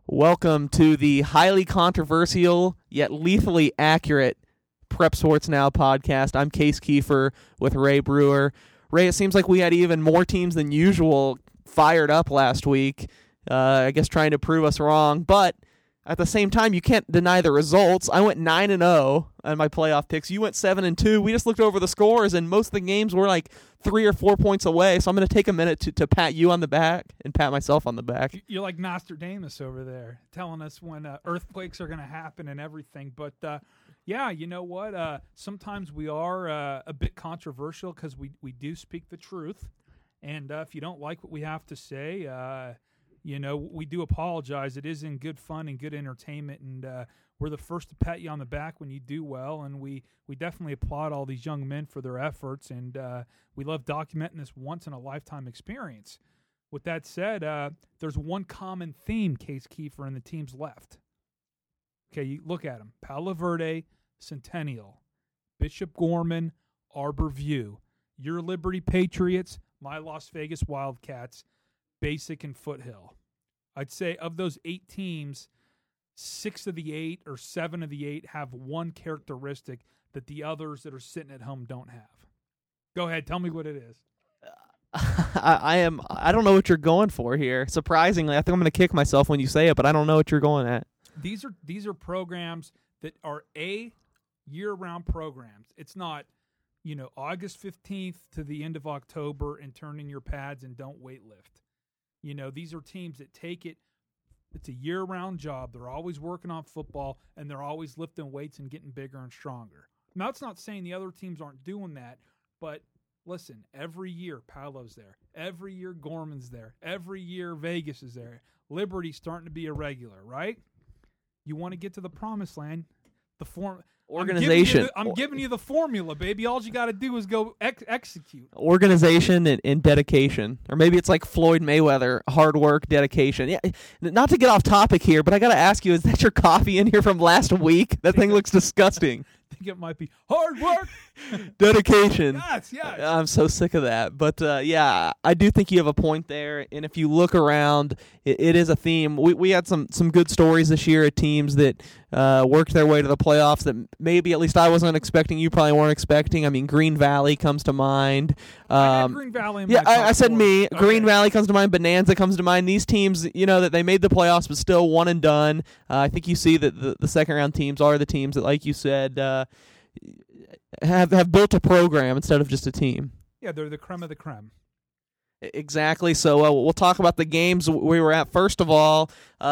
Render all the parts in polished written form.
Welcome to the highly controversial yet lethally accurate Prep Sports Now podcast. I'm Case Kiefer with Ray Brewer. Ray, it seems like we had even more teams than usual fired up last week, I guess trying to prove us wrong, but at the same time, you can't deny the results. I went 9-0 on my playoff picks. You went 7-2. We just looked over the scores, and most of the games were like 3 or 4 points away. So I'm going to take a minute to pat you on the back and pat myself on the back. You're like Nostradamus over there, telling us when earthquakes are going to happen and everything. But yeah, you know what? Sometimes we are a bit controversial because we do speak the truth. And if you don't like what we have to say, we do apologize. It is in good fun and good entertainment, and we're the first to pat you on the back when you do well, and we definitely applaud all these young men for their efforts, and we love documenting this once-in-a-lifetime experience. With that said, there's one common theme, Case Kiefer, and the teams left. Okay, you look at them. Palo Verde, Centennial, Bishop Gorman, Arbor View, your Liberty Patriots, my Las Vegas Wildcats, Basic and Foothill. I'd say of those 8 teams, 6 of the 8 or 7 of the 8 have one characteristic that the others that are sitting at home don't have. Go ahead, tell me what it is. I don't know what you're going for here. Surprisingly, I think I'm going to kick myself when you say it, but I don't know what you're going at. These are programs that are year-round programs. It's not, August 15th to the end of October and turn in your pads and don't weight lift. These are teams that take it. It's a year-round job. They're always working on football, and they're always lifting weights and getting bigger and stronger. Now, it's not saying the other teams aren't doing that, but listen, every year Palo's there. Every year Gorman's there. Every year Vegas is there. Liberty's starting to be a regular, right? You want to get to the promised land, organization. I'm giving you the formula, baby. All you got to do is go execute. Organization and dedication. Or maybe it's like Floyd Mayweather, hard work, dedication. Yeah, not to get off topic here, but I got to ask you, is that your coffee in here from last week? That thing looks disgusting. I think it might be hard work. Dedication. Yes. I'm so sick of that. But, yeah, I do think you have a point there. And if you look around, it is a theme. We had some good stories this year at teams that worked their way to the playoffs that maybe at least I wasn't expecting. You probably weren't expecting. I mean, Green Valley comes to mind. I had Green Valley in my top I said 4. me. Okay. Green Valley comes to mind. Bonanza comes to mind. These teams, that they made the playoffs but still one and done. I think you see that the second-round teams are the teams that, like you said, have built a program instead of just a team. Yeah, they're the creme of the creme. Exactly. So we'll talk about the games we were at. First of all,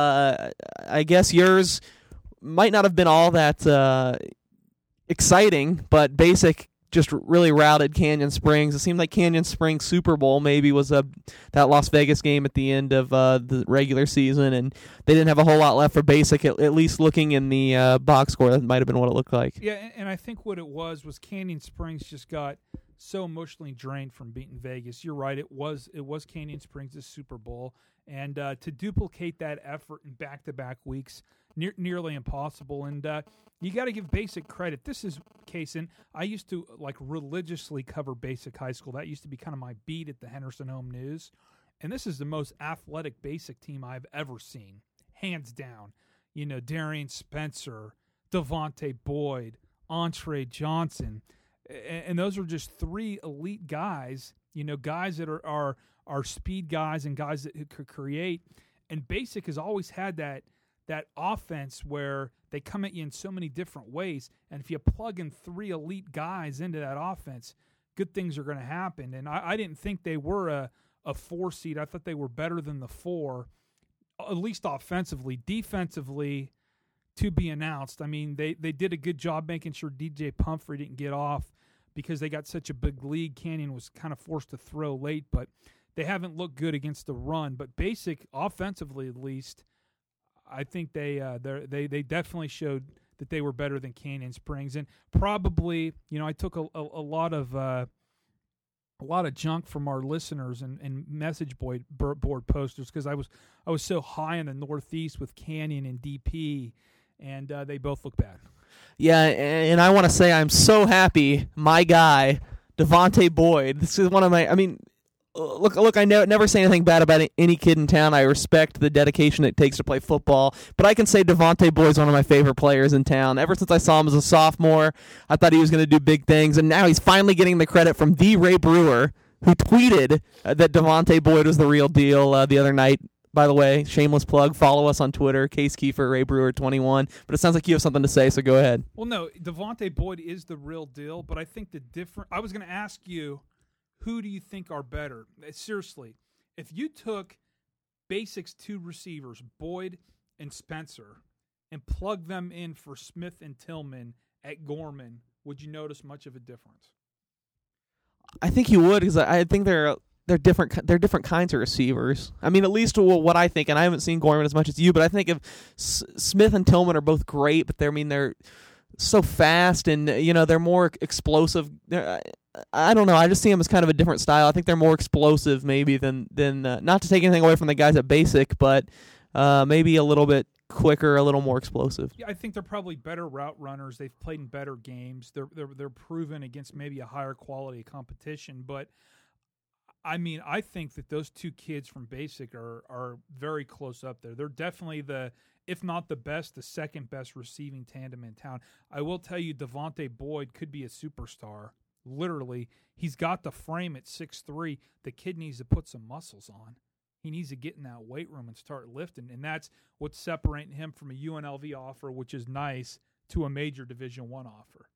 I guess yours might not have been all that exciting, but Basic just really routed Canyon Springs. It seemed like Canyon Springs Super Bowl maybe was that Las Vegas game at the end of the regular season, and they didn't have a whole lot left for Basic, at least looking in the box score. That might have been what it looked like. Yeah, and I think what it was Canyon Springs just got so emotionally drained from beating Vegas. You're right, it was Canyon Springs' Super Bowl, and to duplicate that effort in back-to-back weeks, nearly impossible. And you got to give Basic credit. This is Kaysen. I used to religiously cover Basic High School. That used to be kind of my beat at the Henderson Home News. And this is the most athletic Basic team I've ever seen, hands down. Darian Spencer, Devontae Boyd, Entre Johnson, and those are just 3 elite guys. Guys that are speed guys and guys that could create. And Basic has always had that offense where they come at you in so many different ways, and if you plug in 3 elite guys into that offense, good things are going to happen. And I didn't think they were a 4 seed. I thought they were better than the 4, at least offensively. Defensively, to be announced. I mean, they did a good job making sure DJ Pumphrey didn't get off because they got such a big lead. Canyon was kind of forced to throw late, but they haven't looked good against the run. But Basic, offensively at least, I think they definitely showed that they were better than Canyon Springs. And probably, I took a lot of junk from our listeners and message board posters because I was so high in the Northeast with Canyon and DP, and they both look bad. Yeah, and I want to say I'm so happy my guy, Devontae Boyd, this is one of my, Look, I never say anything bad about any kid in town. I respect the dedication it takes to play football, but I can say Devontae Boyd's one of my favorite players in town. Ever since I saw him as a sophomore, I thought he was going to do big things, and now he's finally getting the credit from the Ray Brewer, who tweeted that Devontae Boyd was the real deal the other night. By the way, shameless plug, follow us on Twitter, Case Kiefer, Ray Brewer 21. But it sounds like you have something to say, so go ahead. Well, no, Devontae Boyd is the real deal, but I think I was going to ask you, who do you think are better? Seriously, if you took Basics 2 receivers, Boyd and Spencer, and plugged them in for Smith and Tillman at Gorman, would you notice much of a difference? I think you would, because I think they're different kinds of receivers. I mean, at least what I think, and I haven't seen Gorman as much as you, but I think if Smith and Tillman are both great, but they're so fast, and they're more explosive. I don't know. I just see them as kind of a different style. I think they're more explosive, maybe than not to take anything away from the guys at Basic, but maybe a little bit quicker, a little more explosive. Yeah, I think they're probably better route runners. They've played in better games. They're proven against maybe a higher quality competition, but I mean, I think that those two kids from Basic are very close up there. They're definitely if not the best, the second best receiving tandem in town. I will tell you, Devontae Boyd could be a superstar. Literally, he's got the frame at 6'3". The kid needs to put some muscles on. He needs to get in that weight room and start lifting, and that's what's separating him from a UNLV offer, which is nice, to a major Division I offer.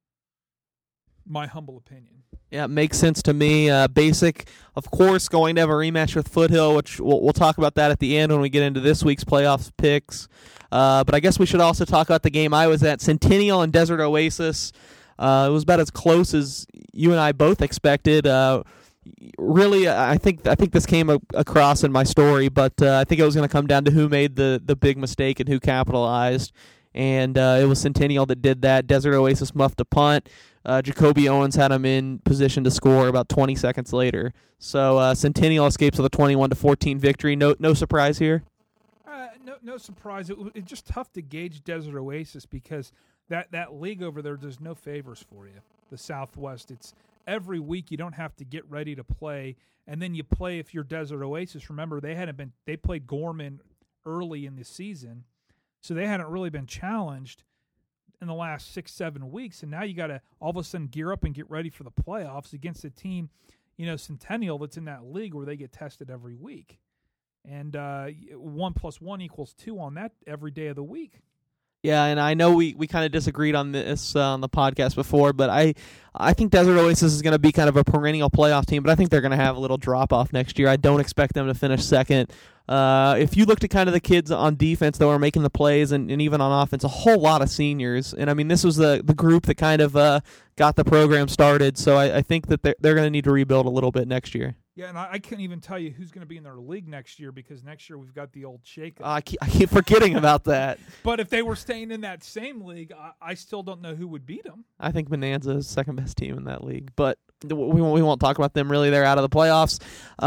My humble opinion. Yeah, it makes sense to me. Basic, of course, going to have a rematch with Foothill, which we'll talk about that at the end when we get into this week's playoffs picks. But I guess we should also talk about the game I was at, Centennial and Desert Oasis. It was about as close as you and I both expected. Really, I think this came across in my story, but I think it was going to come down to who made the big mistake and who capitalized. And it was Centennial that did that. Desert Oasis muffed a punt. Jacoby Owens had him in position to score about 20 seconds later. So Centennial escapes with a 21-14 victory. No surprise here? No surprise. It's just tough to gauge Desert Oasis because that league over there does no favors for you. The Southwest, it's every week you don't have to get ready to play, and then you play if you're Desert Oasis. Remember, they played Gorman early in the season, so they hadn't really been challenged in the last 6-7 weeks, and now you got to all of a sudden gear up and get ready for the playoffs against a team, Centennial, that's in that league where they get tested every week. And 1 + 1 = 2 on that every day of the week. Yeah, and I know we kind of disagreed on this on the podcast before, but I think Desert Oasis is going to be kind of a perennial playoff team, but I think they're going to have a little drop-off next year. I don't expect them to finish second. If you looked at kind of the kids on defense that were making the plays and even on offense, a whole lot of seniors. And, I mean, this was the group that kind of got the program started, so I think that they're going to need to rebuild a little bit next year. Yeah, and I can't even tell you who's going to be in their league next year because next year we've got the old shakeup. I keep forgetting about that. But if they were staying in that same league, I still don't know who would beat them. I think Bonanza is the second best team in that league, but we won't talk about them really. They're out of the playoffs.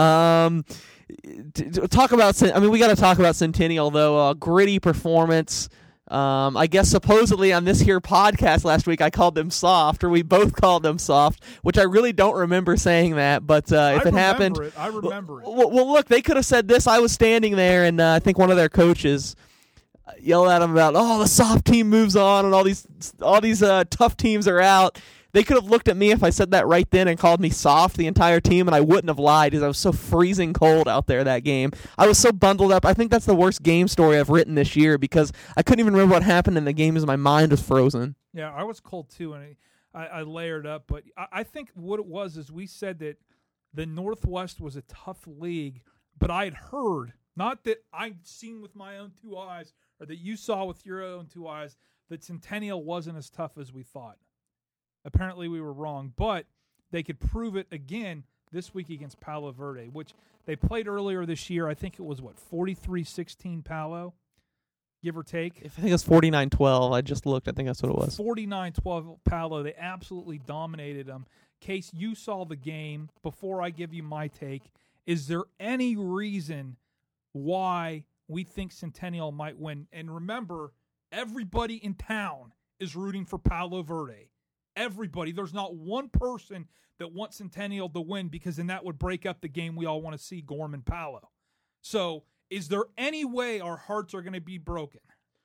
We got to talk about Centennial, though. A gritty performance. I guess supposedly on this here podcast last week I called them soft, or we both called them soft, which I really don't remember saying that, but if it happened... I remember it. Well, look, they could have said this. I was standing there, and I think one of their coaches yelled at them about, the soft team moves on, and all these tough teams are out. They could have looked at me if I said that right then and called me soft the entire team, and I wouldn't have lied because I was so freezing cold out there that game. I was so bundled up. I think that's the worst game story I've written this year because I couldn't even remember what happened in the game because my mind was frozen. Yeah, I was cold too, and I layered up. But I think what it was is we said that the Northwest was a tough league, but I had heard, not that I'd seen with my own two eyes or that you saw with your own two eyes, that Centennial wasn't as tough as we thought. Apparently we were wrong, but they could prove it again this week against Palo Verde, which they played earlier this year. I think it was, 43-16 Palo, give or take? I think it was 49-12. I just looked. I think that's what it was. 49-12 Palo. They absolutely dominated them. Case, you saw the game. Before I give you my take, is there any reason why we think Centennial might win? And remember, everybody in town is rooting for Palo Verde. Everybody. There's not one person that wants Centennial to win, because then that would break up the game we all want to see, Gorman-Palo. So is there any way our hearts are going to be broken?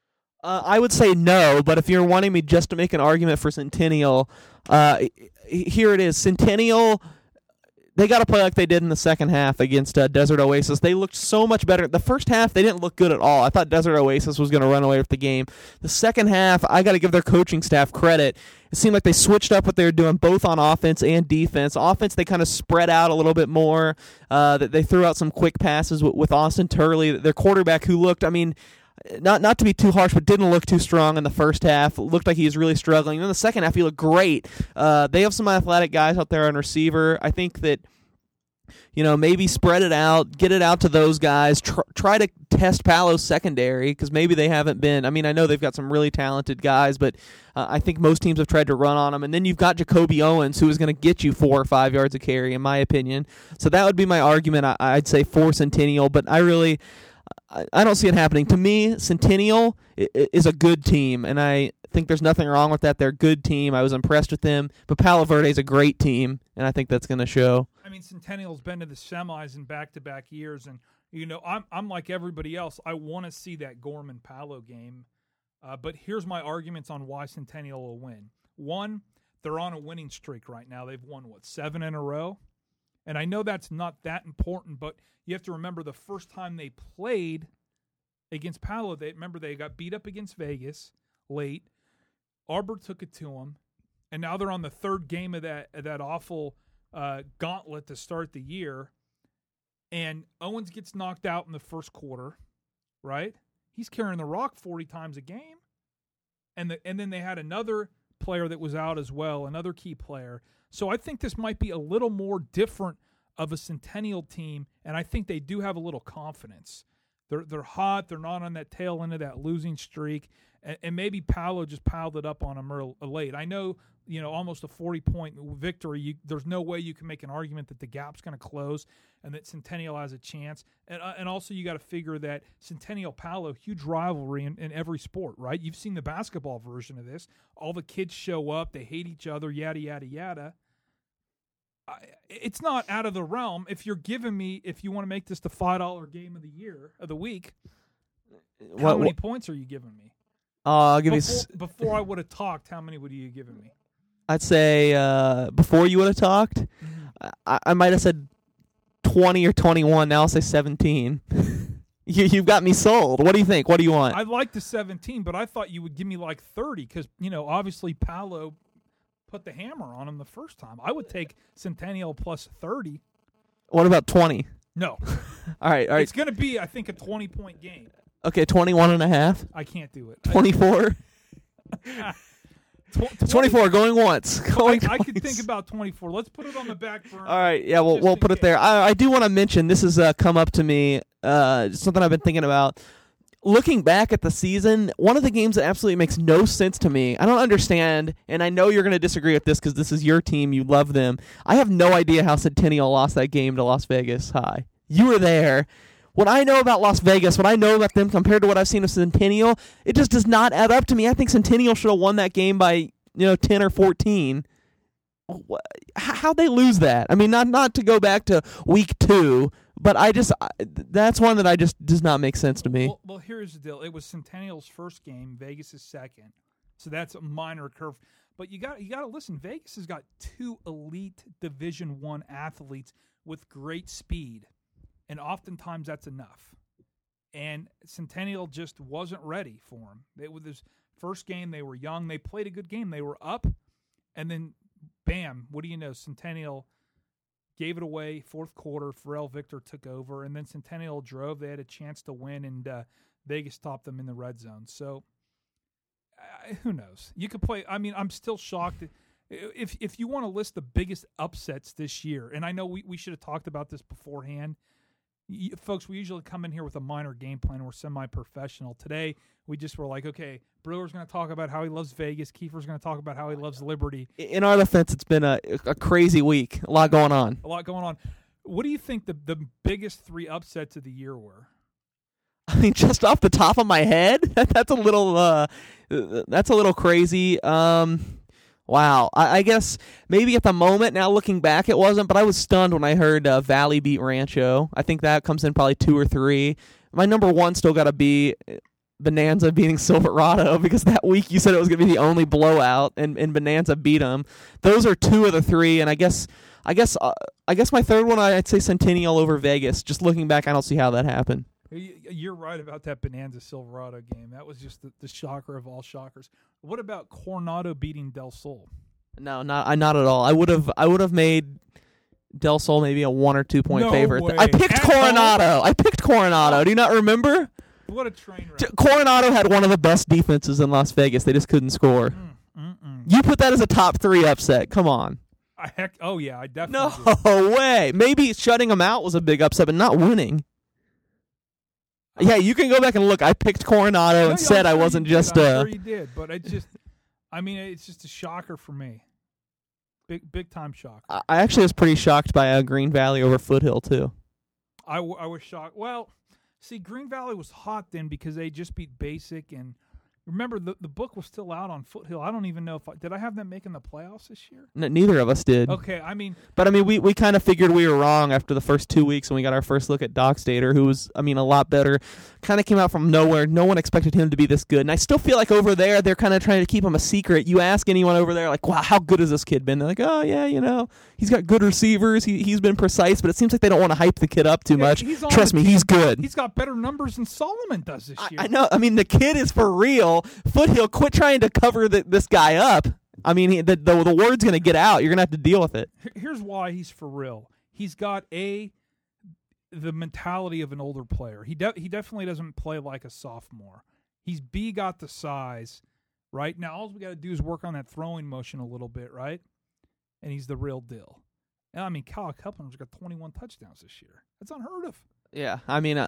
I would say no, but if you're wanting me just to make an argument for Centennial, here it is. Centennial, they got to play like they did in the second half against Desert Oasis. They looked so much better. The first half, they didn't look good at all. I thought Desert Oasis was going to run away with the game. The second half, I got to give their coaching staff credit. It seemed like they switched up what they were doing both on offense and defense. Offense, they kind of spread out a little bit more. They threw out some quick passes with Austin Turley, their quarterback, who looked, I mean, not to be too harsh, but didn't look too strong in the first half. Looked like he was really struggling. In the second half, he looked great. They have some athletic guys out there on receiver. I think that, maybe spread it out, get it out to those guys. Try to test Palo's secondary, because maybe they haven't been. I mean, I know they've got some really talented guys, but I think most teams have tried to run on them. And then you've got Jacoby Owens, who is going to get you 4 or 5 yards a carry, in my opinion. So that would be my argument, I'd say, for Centennial. But I don't see it happening. To me, Centennial is a good team, and I think there's nothing wrong with that. They're a good team. I was impressed with them. But Palo Verde is a great team, and I think that's going to show. I mean, Centennial's been to the semis in back-to-back years, and I'm like everybody else. I want to see that Gorman-Palo game, but here's my arguments on why Centennial will win. One, they're on a winning streak right now. They've won, 7 in a row? And I know that's not that important, but you have to remember the first time they played against Palo, they got beat up against Vegas late. Arbor took it to them, and now they're on the third game of that awful gauntlet to start the year. And Owens gets knocked out in the first quarter, right? He's carrying the rock 40 times a game. And then they had another player that was out as well, another key player. So I think this might be a little more different of a Centennial team, and I think they do have a little confidence. They're hot. They're not on that tail end of that losing streak, and maybe Palo just piled it up on them late. I know, almost a 40-point victory. There's no way you can make an argument that the gap's going to close and that Centennial has a chance. And also you got to figure that Centennial Palo, huge rivalry in every sport, right? You've seen the basketball version of this. All the kids show up. They hate each other, yada, yada, yada. It's not out of the realm. If you want to make this the $5 game of the week, how many points are you giving me? I'll give before I would have talked, how many would you have given me? I'd say before you would have talked, I might have said 20 or 21. Now I'll say 17. You've got me sold. What do you think? What do you want? I like the 17, but I thought you would give me like 30 because, obviously Palo put the hammer on him the first time. I would take Centennial plus 30. What about 20? No. All right. It's going to be, I think, a 20-point game. Okay, 21.5. I can't do it. 24. 24 going once. I could think about 24. Let's put it on the back burner. All right, yeah, we'll put it there. I do want to mention, this has come up to me, something I've been thinking about. Looking back at the season, one of the games that absolutely makes no sense to me, I don't understand, and I know you're going to disagree with this because this is your team, you love them. I have no idea how Centennial lost that game to Las Vegas High. You were there. What I know about Las Vegas, what I know about them compared to what I've seen of Centennial, it just does not add up to me. I think Centennial should have won that game by 10 or 14. How'd they lose that? I mean, not to go back to week 2, but that's one that does not make sense to me. Well, here's the deal. It was Centennial's first game, Vegas' second, so that's a minor curve. But you got to listen. Vegas has got 2 elite Division I athletes with great speed, and oftentimes that's enough. And Centennial just wasn't ready for them. With this first game, they were young. They played a good game. They were up, and then bam! What do you know? Centennial gave it away, fourth quarter. Pharrell Victor took over, and then Centennial drove. They had a chance to win, and Vegas stopped them in the red zone. So, who knows? You could play. I mean, I'm still shocked. If you want to list the biggest upsets this year, and I know we should have talked about this beforehand. Folks, we usually come in here with a minor game plan. We're semi-professional. Today, we just were like, okay, Brewer's going to talk about how he loves Vegas. Kiefer's going to talk about how he loves Liberty. In our defense, it's been a crazy week. A lot going on. What do you think the biggest 3 upsets of the year were? I mean, just off the top of my head, that's a little crazy. Wow. I guess maybe at the moment, now looking back, it wasn't, but I was stunned when I heard Valley beat Rancho. I think that comes in probably 2 or 3. My number 1 still got to be Bonanza beating Silverado, because that week you said it was going to be the only blowout, and Bonanza beat them. Those are 2 of the 3, and I guess my third one, I'd say Centennial over Vegas. Just looking back, I don't see how that happened. You're right about that Bonanza Silverado game. That was just the shocker of all shockers. What about Coronado beating Del Sol? No, not at all. I would have made Del Sol maybe a 1 or 2 point No favorite. way. I picked Coronado. Do you not remember? What a train wreck. Coronado had one of the best defenses in Las Vegas. They just couldn't score. You put that as a top 3 upset. Come on. I definitely No way. Maybe shutting them out was a big upset, but not winning. Yeah, you can go back and look. I picked Coronado and said I wasn't just I'm sure you did, but it's just a shocker for me. Big time shocker. I actually was pretty shocked by Green Valley over Foothill too. I was shocked. Well, see, Green Valley was hot then because they just beat Basic, and remember the book was still out on Foothill. I don't even know did I have them making the playoffs this year? Neither of us did. Okay, But we kind of figured we were wrong after the first 2 weeks when we got our first look at Doc Stater, who was a lot better. Kind of came out from nowhere. No one expected him to be this good, and I still feel like over there they're kind of trying to keep him a secret. You ask anyone over there, like, wow, how good has this kid been? They're like, oh yeah, he's got good receivers. He's been precise, but it seems like they don't want to hype the kid up too much. Trust me, he's good. He's got better numbers than Solomon does this year. I know. The kid is for real. Foothill, quit trying to cover this guy up. The word's going to get out. You're going to have to deal with it. Here's why he's for real. He's got the mentality of an older player. He definitely doesn't play like a sophomore. He's got the size, right? Now all we got to do is work on that throwing motion a little bit, right? And he's the real deal. And Kyle Kepler's got 21 touchdowns this year. That's unheard of. Yeah,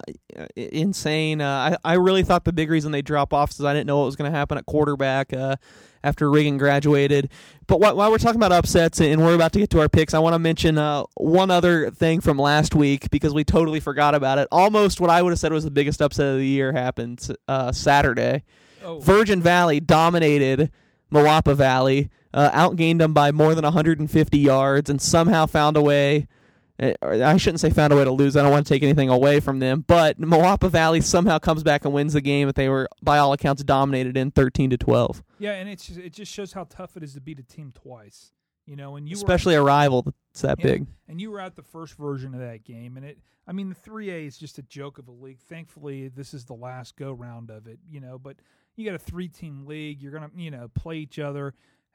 insane. I really thought the big reason they drop off is I didn't know what was going to happen at quarterback after Reagan graduated. But while we're talking about upsets and we're about to get to our picks, I want to mention one other thing from last week because we totally forgot about it. Almost what I would have said was the biggest upset of the year happened Saturday. Oh. Virgin Valley dominated Moapa Valley, outgained them by more than 150 yards, and somehow found a way. I shouldn't say found a way to lose. I don't want to take anything away from them. But Moapa Valley somehow comes back and wins the game that they were, by all accounts, dominated in 13-12. Yeah, and it just shows how tough it is to beat a team twice. And especially a rival that's that big. And you were at the first version of that game, and the 3A is just a joke of a league. Thankfully, this is the last go round of it. But you got a 3-team league. You're gonna play each other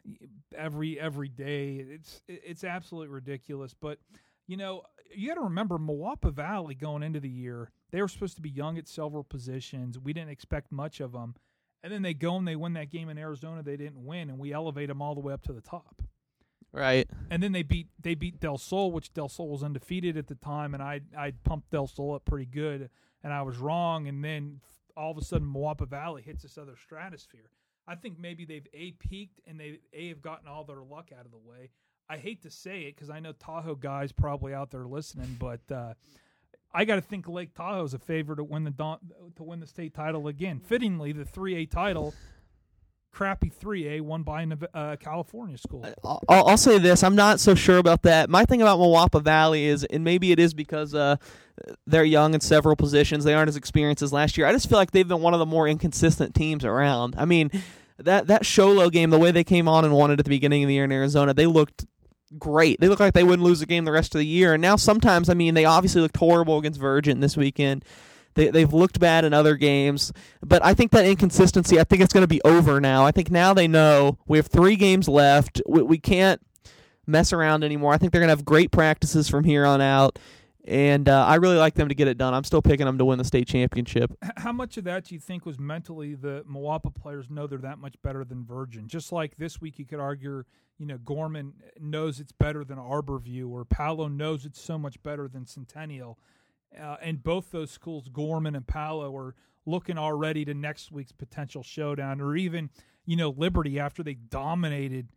every day. It's absolutely ridiculous, but. You got to remember Moapa Valley going into the year, they were supposed to be young at several positions. We didn't expect much of them. And then they go and they win that game in Arizona they didn't win, and we elevate them all the way up to the top. Right. And then they beat Del Sol, which Del Sol was undefeated at the time, and I pumped Del Sol up pretty good, and I was wrong. And then all of a sudden Moapa Valley hits this other stratosphere. I think maybe they've peaked and they have gotten all their luck out of the way. I hate to say it because I know Tahoe guys probably out there listening, but I got to think Lake Tahoe is a favorite to win the state title again. Fittingly, the 3A title, crappy 3A, won by a California school. I'll say this: I'm not so sure about that. My thing about Moapa Valley is, and maybe it is because they're young in several positions, they aren't as experienced as last year. I just feel like they've been one of the more inconsistent teams around. That Sholo game, the way they came on and won it at the beginning of the year in Arizona, they looked great. They look like they wouldn't lose a game the rest of the year. And now sometimes, they obviously looked horrible against Virgin this weekend. They've looked bad in other games. But I think that inconsistency, I think it's going to be over now. I think now they know we have 3 games left. We can't mess around anymore. I think they're going to have great practices from here on out. And I really like them to get it done. I'm still picking them to win the state championship. How much of that do you think was mentally the Moapa players know they're that much better than Virgin? Just like this week you could argue, Gorman knows it's better than Arborview, or Palo knows it's so much better than Centennial. And both those schools, Gorman and Palo, are looking already to next week's potential showdown, or even, Liberty after they dominated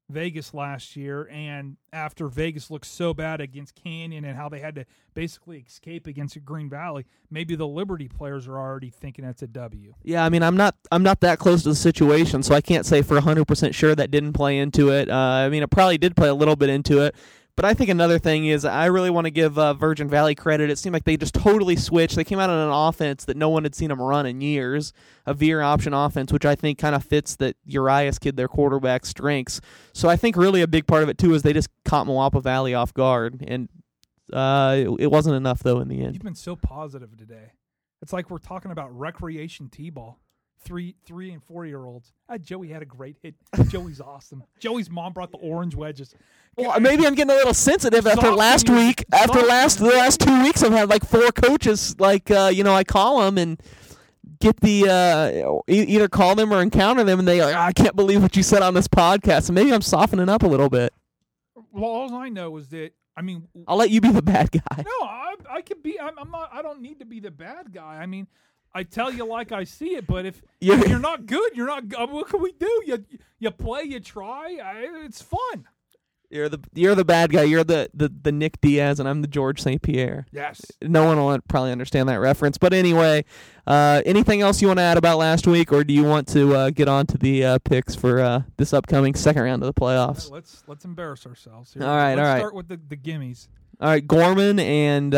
Vegas last year, and after Vegas looked so bad against Canyon and how they had to basically escape against Green Valley, maybe the Liberty players are already thinking that's a W. Yeah, I mean, I'm not that close to the situation, so I can't say for 100% sure that didn't play into it. I mean, it probably did play a little bit into it. But I think another thing is I really want to give Virgin Valley credit. It seemed like they just totally switched. They came out on an offense that no one had seen them run in years, a veer option offense, which I think kind of fits that Urias kid, their quarterback's strengths. So I think really a big part of it, too, is they just caught Moapa Valley off guard. And it wasn't enough, though, in the end. You've been so positive today. It's like we're talking about recreation T-ball. 3 and 4-year-olds. Joey had a great hit. Joey's awesome. Joey's mom brought the orange wedges. Well, maybe I'm getting a little sensitive after last week. After the last 2 weeks, I've had like 4 coaches. Like I call them and get the either call them or encounter them, and they like, I can't believe what you said on this podcast. And maybe I'm softening up a little bit. Well, all I know is that I'll let you be the bad guy. No, I could be. I'm not. I don't need to be the bad guy. I mean, I tell you like I see it, but if you're not good, you're not. What can we do? You play, you try. It's fun. You're the bad guy. You're the Nick Diaz, and I'm the George St. Pierre. Yes. No one will probably understand that reference. But anyway, anything else you want to add about last week, or do you want to get on to the picks for this upcoming second round of the playoffs? Let's embarrass ourselves here. All right. Let's start with the gimmies. All right, Gorman and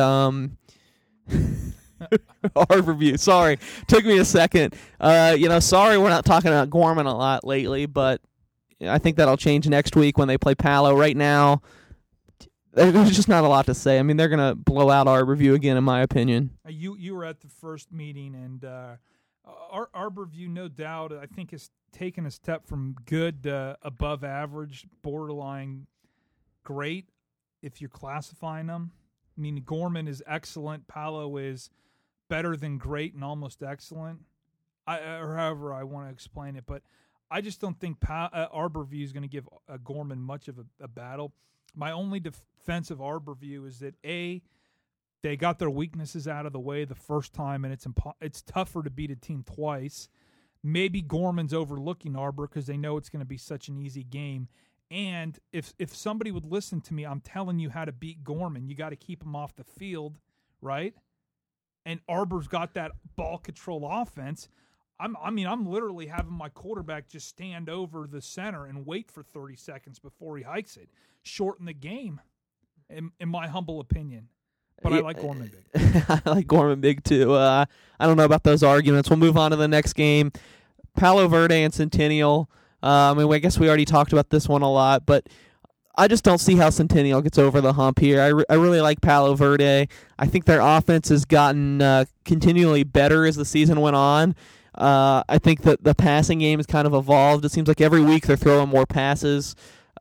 Harborview. Sorry, took me a second. Sorry we're not talking about Gorman a lot lately, but I think that'll change next week when they play Palo. Right now, there's just not a lot to say. I mean, they're going to blow out Harborview again, in my opinion. You were at the first meeting, and Harborview, no doubt, I think has taken a step from good to above average, borderline great, if you're classifying them. I mean, Gorman is excellent. Palo is better than great and almost excellent, or however I want to explain it. But I just don't think Harborview is going to give Gorman much of a battle. My only defense of Harborview is that, A, they got their weaknesses out of the way the first time, and it's tougher to beat a team twice. Maybe Gorman's overlooking Arbor because they know it's going to be such an easy game. And if somebody would listen to me, I'm telling you how to beat Gorman. You got to keep him off the field, right? And Arbor's got that ball control offense. I'm literally having my quarterback just stand over the center and wait for 30 seconds before he hikes it. Shorten the game, in my humble opinion. But I like Gorman big. I like Gorman big, too. I don't know about those arguments. We'll move on to the next game. Palo Verde and Centennial. I guess we already talked about this one a lot, but I just don't see how Centennial gets over the hump here. I really like Palo Verde. I think their offense has gotten continually better as the season went on. I think that the passing game has kind of evolved. It seems like every week they're throwing more passes.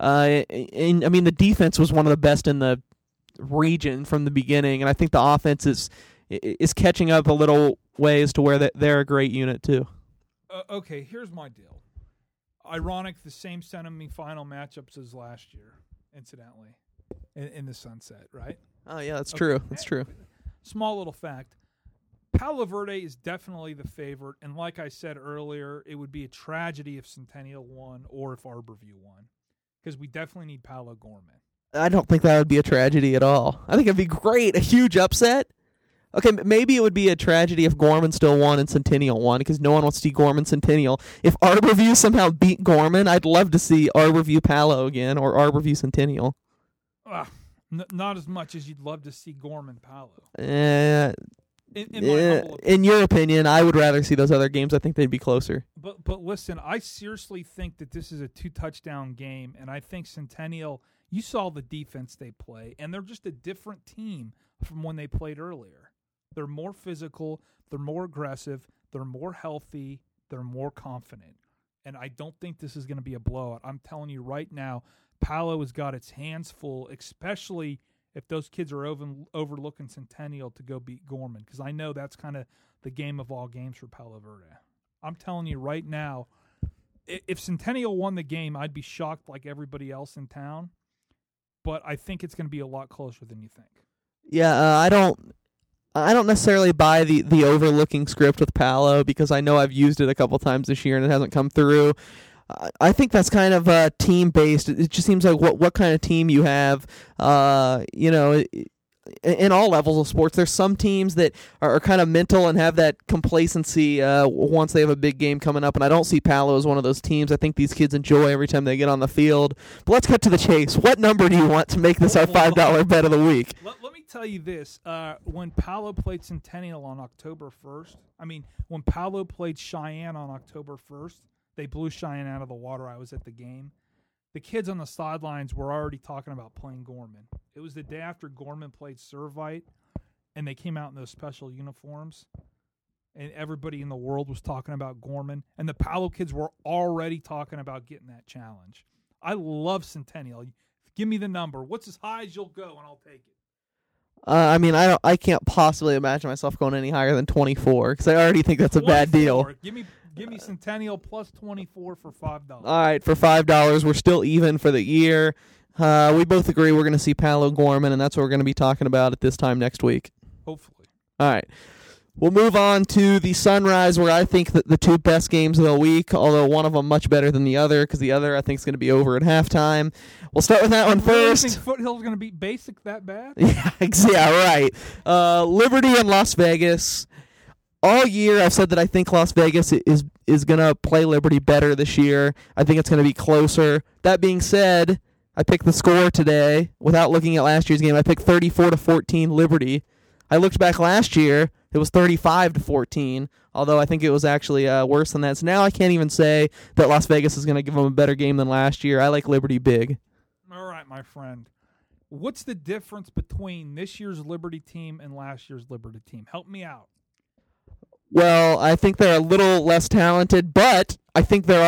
The defense was one of the best in the region from the beginning, and I think the offense is catching up a little ways to where they're a great unit too. Okay, here's my deal. Ironic, the same semifinal matchups as last year, incidentally, in the Sunset, right? Oh, yeah, that's true. That's true. Small little fact. Palo Verde is definitely the favorite, and like I said earlier, it would be a tragedy if Centennial won or if Harborview won, because we definitely need Palo Gorman. I don't think that would be a tragedy at all. I think it'd be great, a huge upset. Okay, maybe it would be a tragedy if Gorman still won and Centennial won, because no one wants to see Gorman Centennial. If Harborview somehow beat Gorman, I'd love to see Harborview Palo again or Harborview Centennial. Not as much as you'd love to see Gorman Palo. In your opinion, I would rather see those other games. I think they'd be closer. But listen, I seriously think that this is a 2-touchdown game, and I think Centennial, you saw the defense they play, and they're just a different team from when they played earlier. They're more physical, they're more aggressive, they're more healthy, they're more confident. And I don't think this is going to be a blowout. I'm telling you right now, Palo has got its hands full, especially if those kids are overlooking Centennial to go beat Gorman, because I know that's kind of the game of all games for Palo Verde. I'm telling you right now, if Centennial won the game, I'd be shocked like everybody else in town, but I think it's going to be a lot closer than you think. Yeah, I don't necessarily buy the overlooking script with Palo, because I know I've used it a couple times this year and it hasn't come through. I think that's kind of team based. It just seems like what kind of team you have. In all levels of sports, there's some teams that are kind of mental and have that complacency once they have a big game coming up, and I don't see Palo as one of those teams. I think these kids enjoy every time they get on the field. But let's cut to the chase. What number do you want to make this our $5 bet of the week? Let me tell you this. When Palo played Centennial on October 1st, when Palo played Cheyenne on October 1st, they blew Cheyenne out of the water. I was at the game. The kids on the sidelines were already talking about playing Gorman. It was the day after Gorman played Servite, and they came out in those special uniforms, and everybody in the world was talking about Gorman, and the Palo kids were already talking about getting that challenge. I love Centennial. Give me the number. What's as high as you'll go, and I'll take it. I can't possibly imagine myself going any higher than 24 because I already think that's a bad deal. Give me Centennial plus 24 for $5. All right, for $5, we're still even for the year. We both agree we're going to see Palo Gorman, and that's what we're going to be talking about at this time next week. Hopefully. All right. We'll move on to the Sunrise, where I think that the two best games of the week, although one of them much better than the other, because the other I think is going to be over at halftime. We'll start with that one first. You think Foothill's going to beat Basic that bad? Yeah, right. Liberty and Las Vegas. All year I've said that I think Las Vegas is going to play Liberty better this year. I think it's going to be closer. That being said, I picked the score today without looking at last year's game. I picked 34-14 Liberty. I looked back last year. It was 35-14, although I think it was actually worse than that. So now I can't even say that Las Vegas is going to give them a better game than last year. I like Liberty big. All right, my friend. What's the difference between this year's Liberty team and last year's Liberty team? Help me out. Well, I think they're a little less talented, but I think they've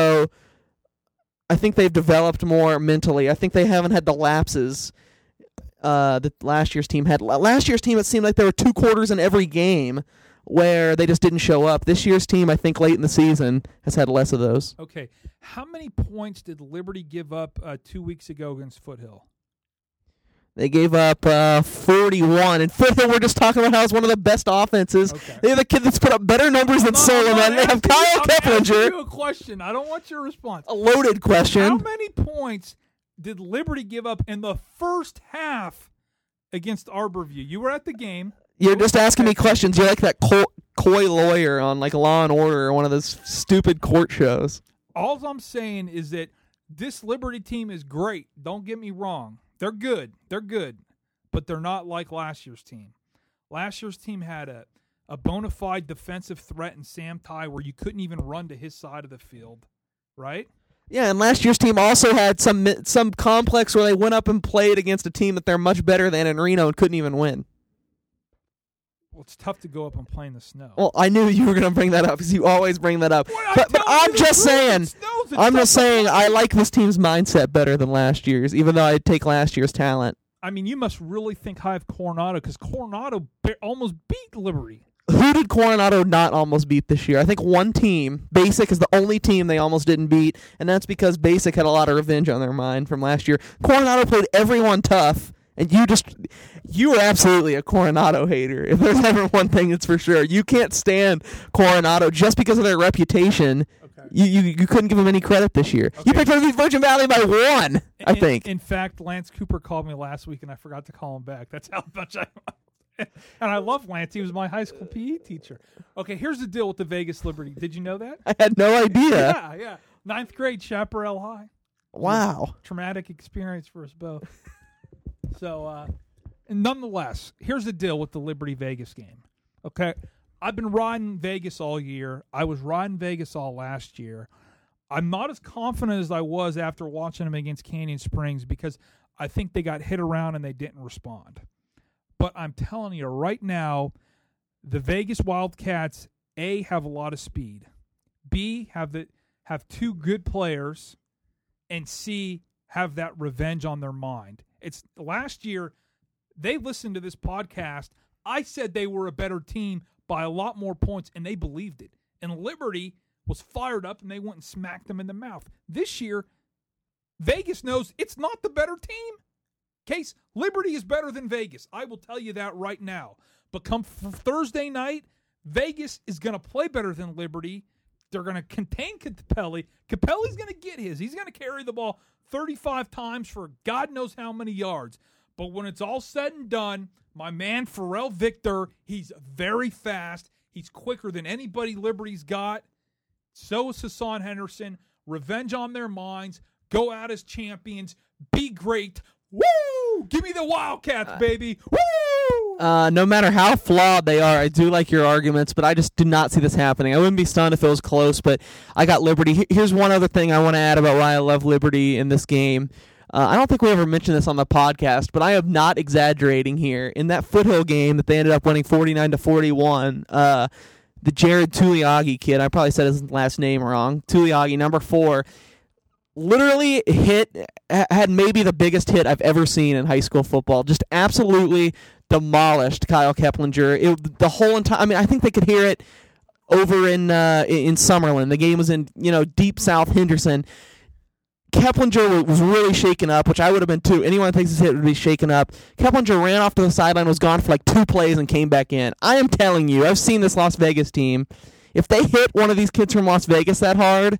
developed more mentally. I think they haven't had the lapses that last year's team had. Last year's team, it seemed like there were 2 quarters in every game where they just didn't show up. This year's team, I think late in the season, has had less of those. Okay. How many points did Liberty give up 2 weeks ago against Foothill? They gave up 41. And Foothill, we're just talking about how it's one of the best offenses. Okay. They have a kid that's put up better numbers than Solomon. They have Kyle Keplinger. I'm asking you a question. I don't want your response. A loaded question. How many points did Liberty give up in the first half against Arborview? You were at the game. You're just asking me questions. You're like that coy lawyer on like Law and Order or one of those stupid court shows. All I'm saying is that this Liberty team is great. Don't get me wrong. They're good. But they're not like last year's team. Last year's team had a bona fide defensive threat in Sam Ty where you couldn't even run to his side of the field, right? Yeah, and last year's team also had some complex where they went up and played against a team that they're much better than in Reno and couldn't even win. Well, it's tough to go up and play in the snow. Well, I knew you were going to bring that up because you always bring that up. But I'm just saying, I like this team's mindset better than last year's, even though I'd take last year's talent. I mean, you must really think high of Coronado because Coronado almost beat Liberty. Who did Coronado not almost beat this year? I think one team, Basic, is the only team they almost didn't beat, and that's because Basic had a lot of revenge on their mind from last year. Coronado played everyone tough. And you are absolutely a Coronado hater. If there's ever one thing, it's for sure. You can't stand Coronado just because of their reputation. Okay. You couldn't give them any credit this year. Okay. You picked up Virgin Valley by 1, I think. In fact, Lance Cooper called me last week, and I forgot to call him back. That's how much I and I love Lance. He was my high school PE teacher. Okay, here's the deal with the Vegas Liberty. Did you know that? I had no idea. Yeah. 9th grade, Chaparral High. Wow. Traumatic experience for us both. So, nonetheless, here's the deal with the Liberty-Vegas game. Okay, I've been riding Vegas all year. I was riding Vegas all last year. I'm not as confident as I was after watching them against Canyon Springs because I think they got hit around and they didn't respond. But I'm telling you right now, the Vegas Wildcats, A, have a lot of speed. B, have 2 good players. And C, have that revenge on their mind. It's last year, they listened to this podcast. I said they were a better team by a lot more points, and they believed it. And Liberty was fired up, and they went and smacked them in the mouth. This year, Vegas knows it's not the better team. Case, Liberty is better than Vegas. I will tell you that right now. But come Thursday night, Vegas is going to play better than Liberty. they're going to contain Capelli. Capelli's going to get his. He's going to carry the ball 35 times for God knows how many yards. But when it's all said and done, my man Pharrell Victor, he's very fast. He's quicker than anybody Liberty's got. So is Hassan Henderson. Revenge on their minds. Go out as champions. Be great. Woo! Give me the Wildcats, baby. Woo! No matter how flawed they are, I do like your arguments, but I just do not see this happening. I wouldn't be stunned if it was close, but I got Liberty. Here's one other thing I want to add about why I love Liberty in this game. I don't think we ever mentioned this on the podcast, but I am not exaggerating here. In that Foothill game that they ended up winning 49-41, the Jared Tuliagi kid, I probably said his last name wrong, Tuliagi, number 4, literally had maybe the biggest hit I've ever seen in high school football. Just absolutely demolished Kyle Keplinger. The whole entire, I mean, I think they could hear it over in Summerlin. The game was in, deep South Henderson. Keplinger was really shaken up, which I would have been too. Anyone that thinks his hit would be shaken up. Keplinger ran off to the sideline, was gone for like 2 plays, and came back in. I am telling you, I've seen this Las Vegas team. If they hit one of these kids from Las Vegas that hard,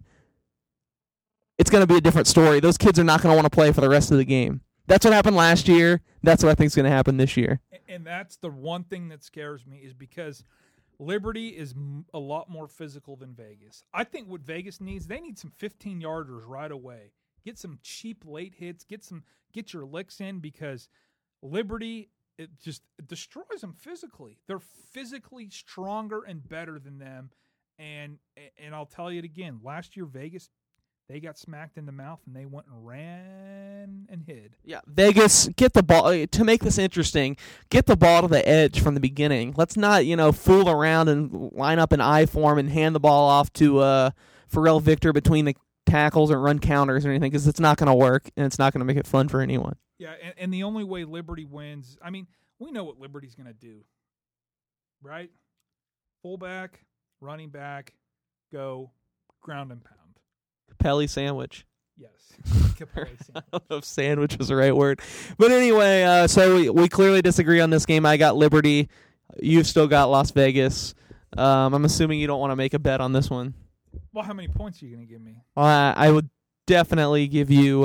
it's going to be a different story. Those kids are not going to want to play for the rest of the game. That's what happened last year. That's what I think is going to happen this year. And that's the one thing that scares me is because Liberty is a lot more physical than Vegas. I think what Vegas needs, they need some 15-yarders right away. Get some cheap late hits. Get your licks in because Liberty, it just destroys them physically. They're physically stronger and better than them. And I'll tell you it again. Last year, Vegas, they got smacked in the mouth, and they went and ran and hid. Yeah, Vegas, get the ball. To make this interesting, get the ball to the edge from the beginning. Let's not, fool around and line up an I form and hand the ball off to Pharrell Victor between the tackles or run counters or anything, because it's not going to work, and it's not going to make it fun for anyone. Yeah, and the only way Liberty wins, I mean, we know what Liberty's going to do, right? Fullback, running back, go, ground and pound. Capelli sandwich. Yes. Capelli sandwich. I don't know if sandwich was the right word. But anyway, so we clearly disagree on this game. I got Liberty. You've still got Las Vegas. I'm assuming you don't want to make a bet on this one. Well, how many points are you going to give me? I would definitely give you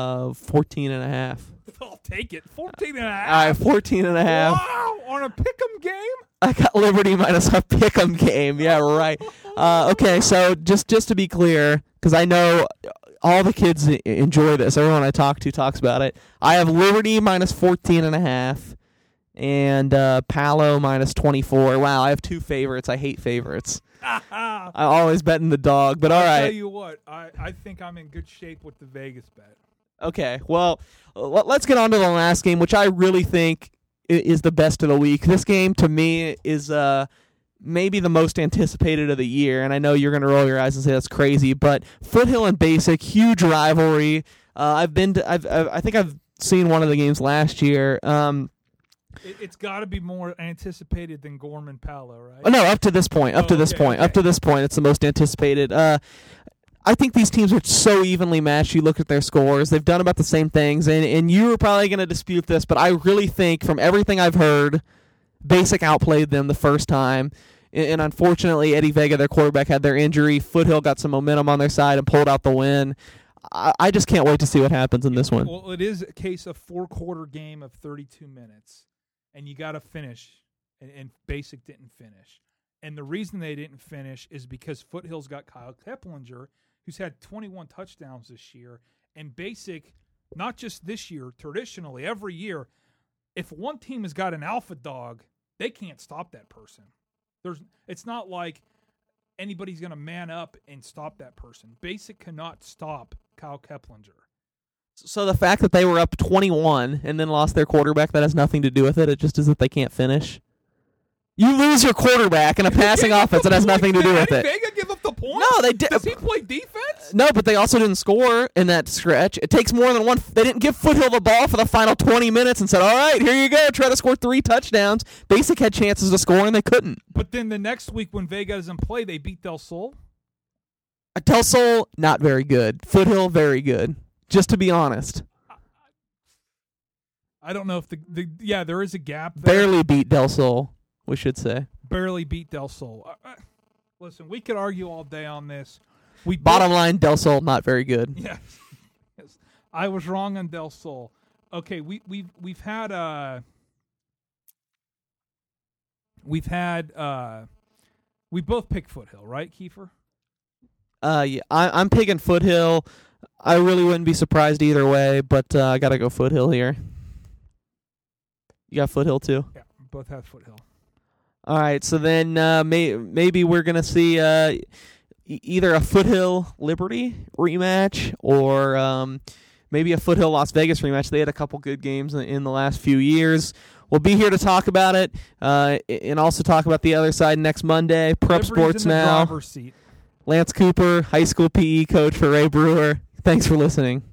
14.5. I'll take it. 14.5. All right, 14.5. Wow, on a pick'em game? I got Liberty minus a pick'em game. Yeah, right. Okay, so just to be clear, because I know all the kids enjoy this. Everyone I talk to talks about it. I have Liberty minus 14.5 and Palo minus 24. Wow, I have 2 favorites. I hate favorites. I always bet in the dog, but all right. I'll tell you what, I think I'm in good shape with the Vegas bet. Okay, well, let's get on to the last game, which I really think is the best of the week. This game, to me, is maybe the most anticipated of the year, and I know you're going to roll your eyes and say that's crazy, but Foothill and Basic, huge rivalry. I think I've seen one of the games last year. It's got to be more anticipated than Gorman Palo, right? Oh, no, up to this point. Up to this point, it's the most anticipated. I think these teams are so evenly matched. You look at their scores; they've done about the same things, and you were probably going to dispute this, but I really think, from everything I've heard, Basic outplayed them the first time. And unfortunately, Eddie Vega, their quarterback, had their injury. Foothill got some momentum on their side and pulled out the win. I just can't wait to see what happens in this one. Well, it is a case of 4-quarter game of 32 minutes, and you got to finish, and Basic didn't finish. And the reason they didn't finish is because Foothill's got Kyle Keplinger, who's had 21 touchdowns this year, and Basic, not just this year, traditionally, every year, if one team has got an alpha dog, they can't stop that person. It's not like anybody's going to man up and stop that person. Basic cannot stop Kyle Keplinger. So the fact that they were up 21 and then lost their quarterback, that has nothing to do with it? It just is that they can't finish? You lose your quarterback in a passing offense. It has nothing to do with it. Did Vega give up the point? No, they did. Does he play defense? No, but they also didn't score in that stretch. It takes more than one. They didn't give Foothill the ball for the final 20 minutes and said, all right, here you go. Try to score 3 touchdowns. Basic had chances to score, and they couldn't. But then the next week when Vega doesn't play, they beat Del Sol? Del Sol, not very good. Foothill, very good. Just to be honest. I don't know if there is a gap there. Barely beat Del Sol, we should say. Barely beat Del Sol. Listen, we could argue all day on this. Bottom line, Del Sol not very good. Yes. Yes. I was wrong on Del Sol. Okay, we've had we both picked Foothill, right, Kiefer? Yeah, I'm picking Foothill. I really wouldn't be surprised either way, but I gotta go Foothill here. You got Foothill too? Yeah, we both have Foothill. All right, so then maybe we're going to see either a Foothill Liberty rematch or maybe a Foothill Las Vegas rematch. They had a couple good games in the last few years. We'll be here to talk about it and also talk about the other side next Monday. Prep Sports Now. Driver's seat. Lance Cooper, high school PE coach for Ray Brewer. Thanks for listening.